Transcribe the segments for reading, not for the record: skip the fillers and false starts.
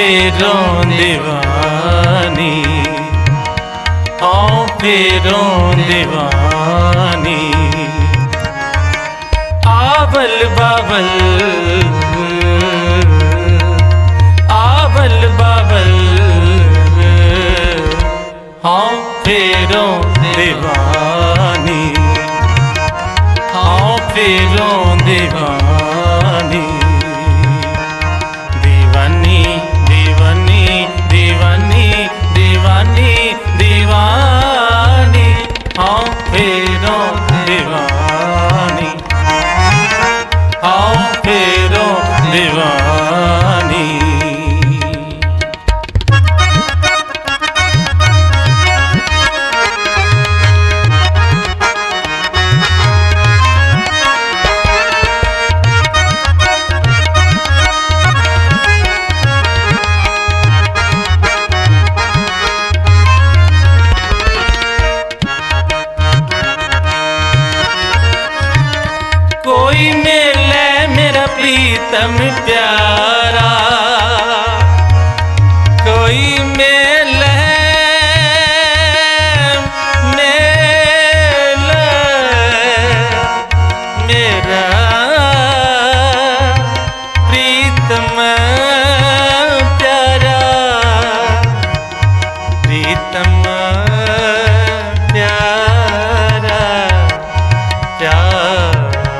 फेरों दीवानी, हाँ फेरों दीवानी। आवल बावल, आवल बावल, हाँ फेरों दीवानी, हाँ फेरों दीवानी। दीवानी दीवानी दीवानी दीवानी दीवानी, हाँ फेरों दीवानी, हाँ फेरों दीवानी। कोई मिले मेरा प्रीतम प्यारा, कोई मिले मेरा प्रीतम प्यारा, प्रीतम प्यारा प्यारा।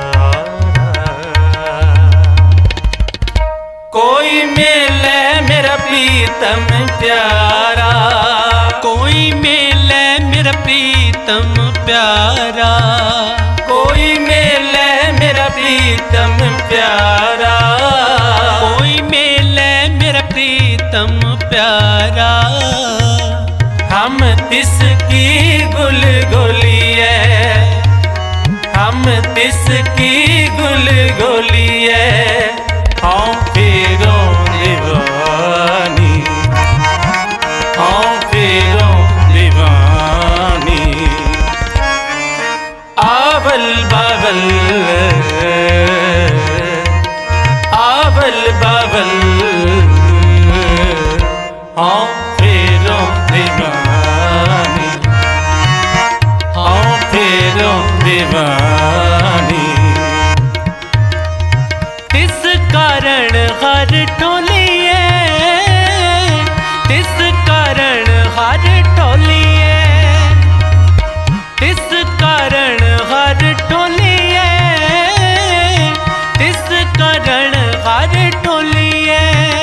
कोई मिले मेरा प्रीतम प्यारा, कोई मिले मेरा प्रीतम प्यारा, कोई मिले मेरा प्रीतम प्यारा, कोई मिले मेरा प्रीतम प्यारा। हम तिसकी गुल गोलिए, हम तिसकी गुल गोलिए, हाँ फेरों दीवानी, हाँ फेरों दीवानी। आवल बावल, आवल बावल, हाँ फेरों दीवानी, हाँ फेरों दीवानी। तिस कारण हर टोलिए, तिस कारण हर टोलिए, तिस कारण हर टोलिए, तिस कारण हर टोलिए।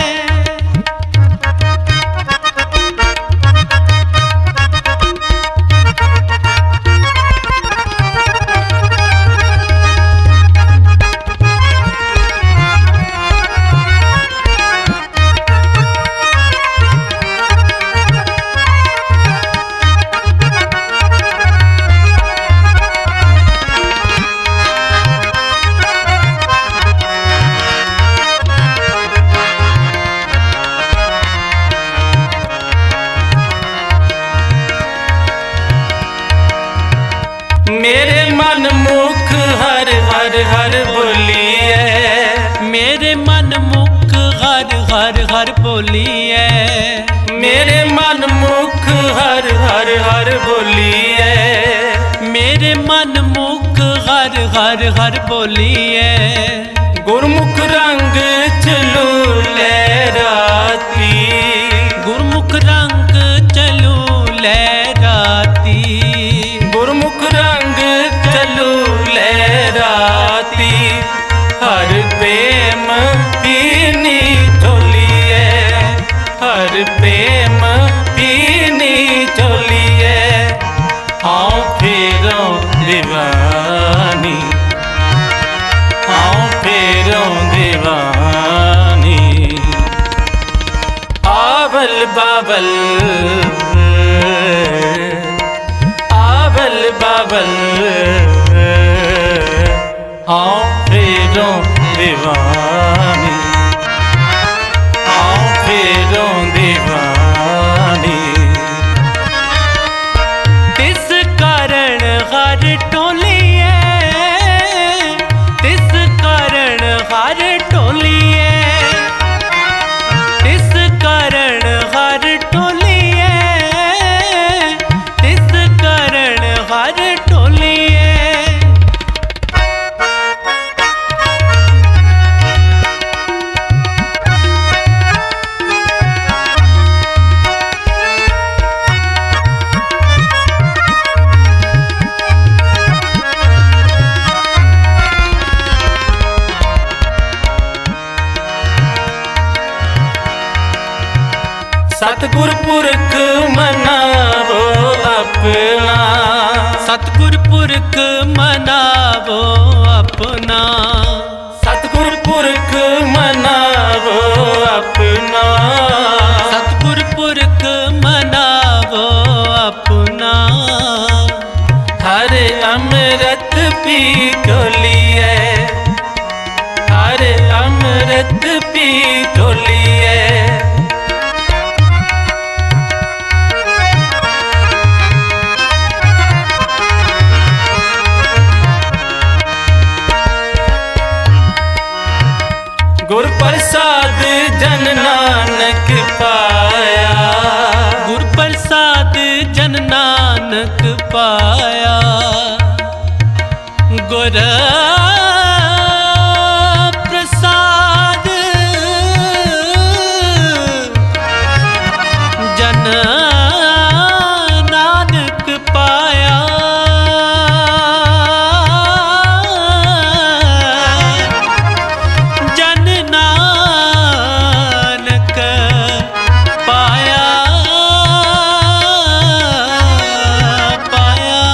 मेरे मन मुख हर हर हर बोलिए, मेरे मन मुख हर हर हर बोलिए, मेरे मन मुख हर हर हर बोलिए, मेरे मन मुख हर हर हर बोलिए। गुरमुख रंग चलू लहराती, गुरमुख रंग चलू लहराती, गुरमुख रंग चलू लहराती। हर प्रेम पीनी चोलिए, हर प्रेम पीनी चोलिए, हाँ फेरों दीवानी, हाँ फेरों दीवानी। आवल बावल, आवल बावल, हाँ फेरों दीवानी, हाँ फेरों दीवानी। तिस कारण हर टोलिए, तिस कारण हर टोलिए, तिस कारण सतगुर पुरख मनावो अपना, सतगुर पुरख मनावो अपना, सतगुर पुरख मनावो अपना, सतगुर पुरख मनावो अपना। हर अमृत पी ढोलिए, हर अमृत पी ढोलिए। गुर प्रसाद जन नानक पाया, गुर प्रसाद जन नानक पाया। गुर प्रसाद जन नानक पाया। जन नानक पाया, पाया।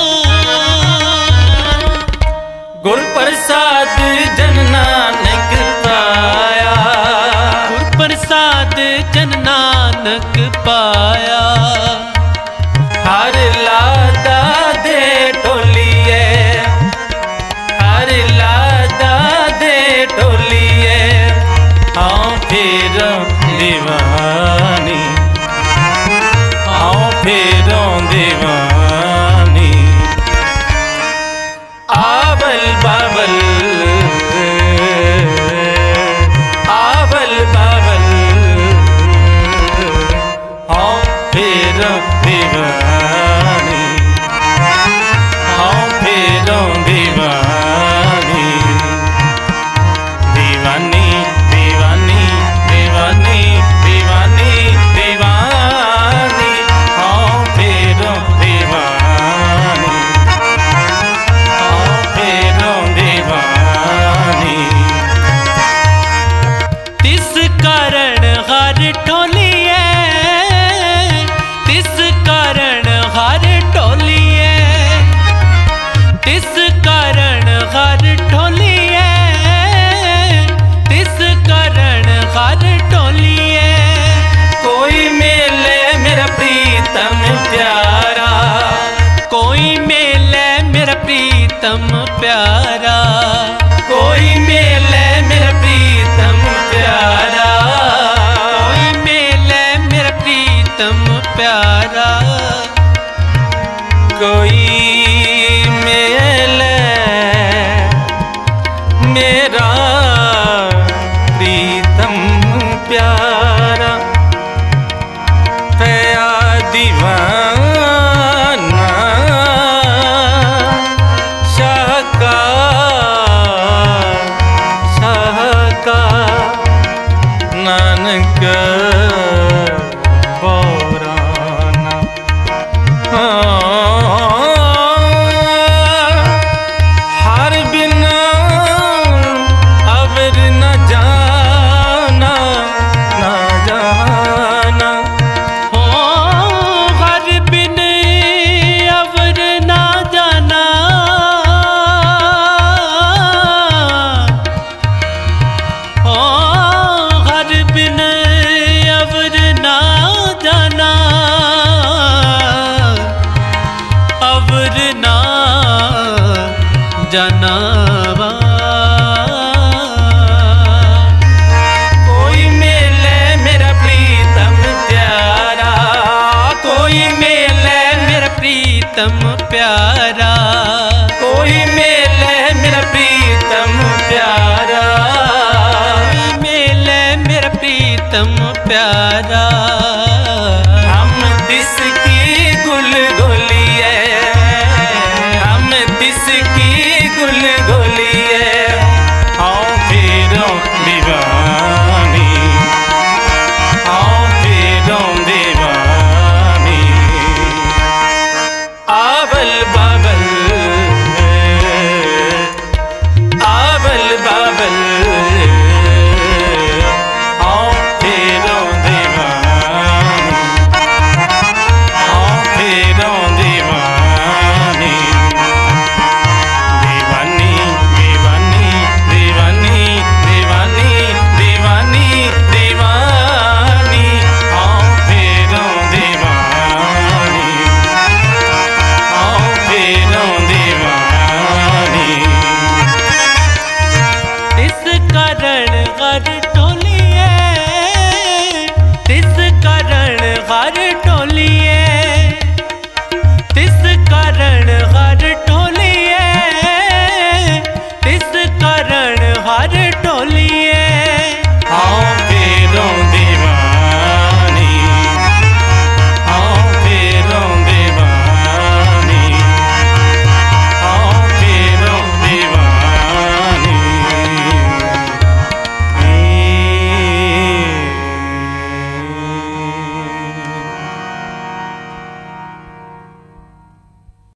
गुर प्रसाद जन नानक पाया, गुर प्रसाद जन नानक पाया। हर लादा दे ढोलिए, हर लादा दे ढोलिए। हाँ फिर दीवानी, हाँ फिर दीवानी। आवल बावल, आवल बावल। हाँ फिर दीवानी, हाँ फिर दीवानी। दीवानी दीवानी दीवानी दीवानी दीवानी। हाँ फिर दीवानी, हाँ फिर दीवानी। तिस कारण हर ढोलिए, तिस कारण हर ढोलिए, तिस कारण हर ढोलिए, तिस कारण हर ढोलिए। कोई मेले मेरा प्रीतम प्यारा, कोई मेले मेरा प्रीतम प्यारा। कोई मेले मेरा प्रीतम प्यारा। कोई मेले मेरा प्रीतम प्यारा। कोई मेले मेरा प्रीतम प्यारा। पया दीवाना शाह का, शाह का। नानक बोराना। हर बिना अवर न जाना, न जाना। हो हर बिन अवर ना जाना। हो हर बिन अवर ना जाना। अवर ना जानवा। कोई मेले मेरा प्रीतम प्यारा, कोई मेले मेरा प्रीतम प्यारा। कोई मेले मेरा प्रीतम प्यारा। मेले मेरा प्रीतम प्यारा।